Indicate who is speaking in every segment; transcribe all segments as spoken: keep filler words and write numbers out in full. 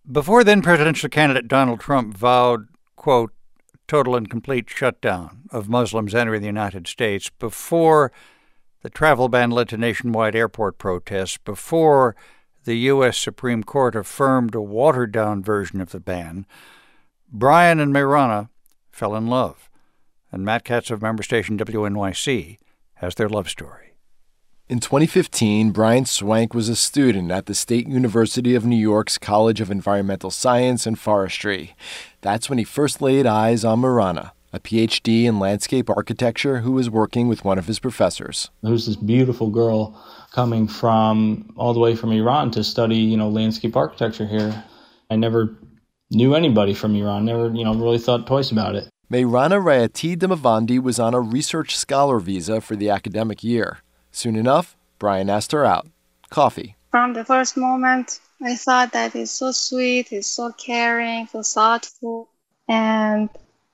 Speaker 1: Before then presidential candidate Donald Trump vowed, quote, total and complete shutdown of Muslims entering the United States, before the travel ban led to nationwide airport protests, before the U S Supreme Court affirmed a watered-down version of the ban, Brian and Meyrana fell in love. And Matt Katz of member station W N Y C has their love story.
Speaker 2: In twenty fifteen, Brian Swank was a student at the State University of New York's College of Environmental Science and Forestry. That's when he first laid eyes on Meyrana, a P H D in landscape architecture who was working with one of his professors.
Speaker 3: There was this beautiful girl coming from all the way from Iran to study, you know, landscape architecture here. I never knew anybody from Iran, never, you know, really thought twice about it.
Speaker 2: Meyrana Rayati Dimavandi was on a research scholar visa for the academic year. Soon enough, Brian asked her out. Coffee.
Speaker 4: From the first moment, I thought that he's so sweet, he's so caring, so thoughtful, and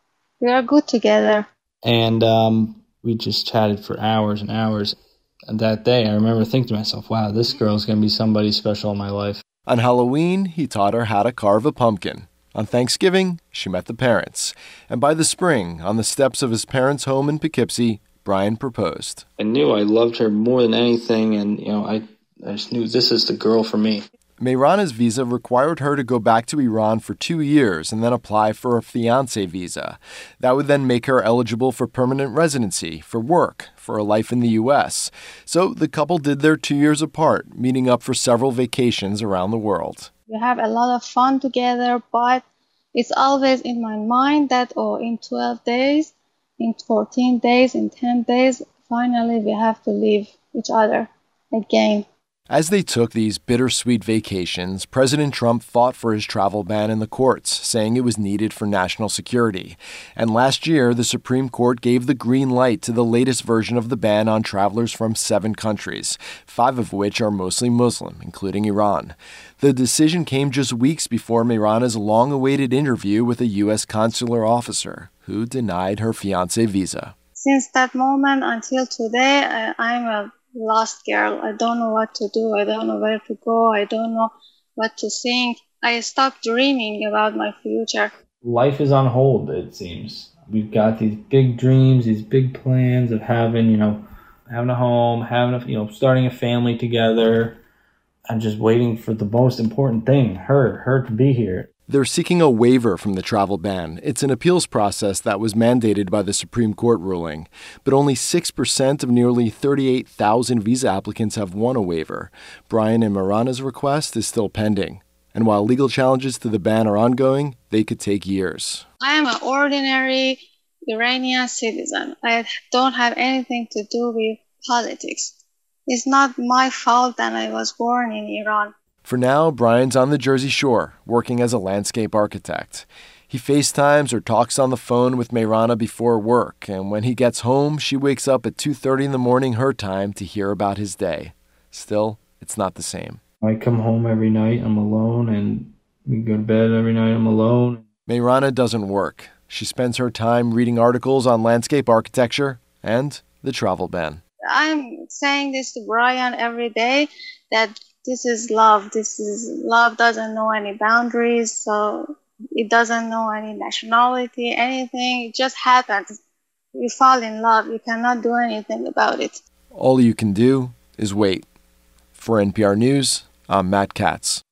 Speaker 4: we are good together.
Speaker 3: And um, we just chatted for hours and hours. And that day, I remember thinking to myself, wow, this girl's going to be somebody special in my life.
Speaker 2: On Halloween, he taught her how to carve a pumpkin. On Thanksgiving, she met the parents. And by the spring, on the steps of his parents' home in Poughkeepsie, Brian proposed.
Speaker 3: I knew I loved her more than anything, and you know, I, I just knew this is the girl for me.
Speaker 2: Meyrana's visa required her to go back to Iran for two years and then apply for a fiancé visa. That would then make her eligible for permanent residency, for work, for a life in the U S. So the couple did their two years apart, meeting up for several vacations around the world.
Speaker 4: We have a lot of fun together, but it's always in my mind that, oh, in twelve days, in fourteen days, in ten days, finally we have to leave each other again.
Speaker 2: As they took these bittersweet vacations, President Trump fought for his travel ban in the courts, saying it was needed for national security. And last year, the Supreme Court gave the green light to the latest version of the ban on travelers from seven countries, five of which are mostly Muslim, including Iran. The decision came just weeks before Meyrana's long-awaited interview with a U S consular officer, who denied her fiancé visa.
Speaker 4: Since that moment until today, I, I'm a lost girl. I don't know what to do. I don't know where to go. I don't know what to think. I stopped dreaming about my future.
Speaker 3: Life is on hold, it seems. We've got these big dreams, these big plans of having, you know, having a home, having a, you know, starting a family together. I'm just waiting for the most important thing, her, her to be here.
Speaker 2: They're seeking a waiver from the travel ban. It's an appeals process that was mandated by the Supreme Court ruling. But only six percent of nearly thirty-eight thousand visa applicants have won a waiver. Brian and Meyrana's request is still pending. And while legal challenges to the ban are ongoing, they could take years.
Speaker 4: I am an ordinary Iranian citizen. I don't have anything to do with politics. It's not my fault that I was born in Iran.
Speaker 2: For now, Brian's on the Jersey Shore, working as a landscape architect. He FaceTimes or talks on the phone with Meyrana before work, and when he gets home, she wakes up at two thirty in the morning her time to hear about his day. Still, it's not the same.
Speaker 3: I come home every night, I'm alone, and we go to bed every night, I'm alone.
Speaker 2: Meyrana doesn't work. She spends her time reading articles on landscape architecture and the travel ban.
Speaker 4: I'm saying this to Brian every day, that this is love. This is love doesn't know any boundaries, so it doesn't know any nationality, anything. It just happens. You fall in love. You cannot do anything about it.
Speaker 2: All you can do is wait. For N P R News, I'm Matt Katz.